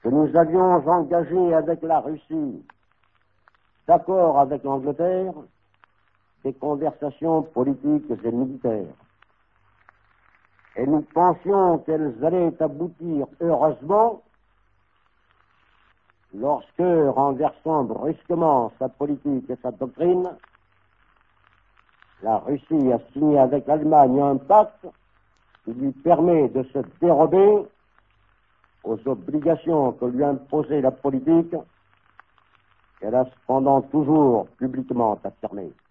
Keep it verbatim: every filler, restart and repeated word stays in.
que nous avions engagé avec la Russie, d'accord avec l'Angleterre, des conversations politiques et militaires. Et nous pensions qu'elles allaient aboutir heureusement lorsque, renversant brusquement sa politique et sa doctrine, la Russie a signé avec l'Allemagne un pacte qui lui permet de se dérober aux obligations que lui imposait la politique qu'elle a cependant toujours publiquement affirmées.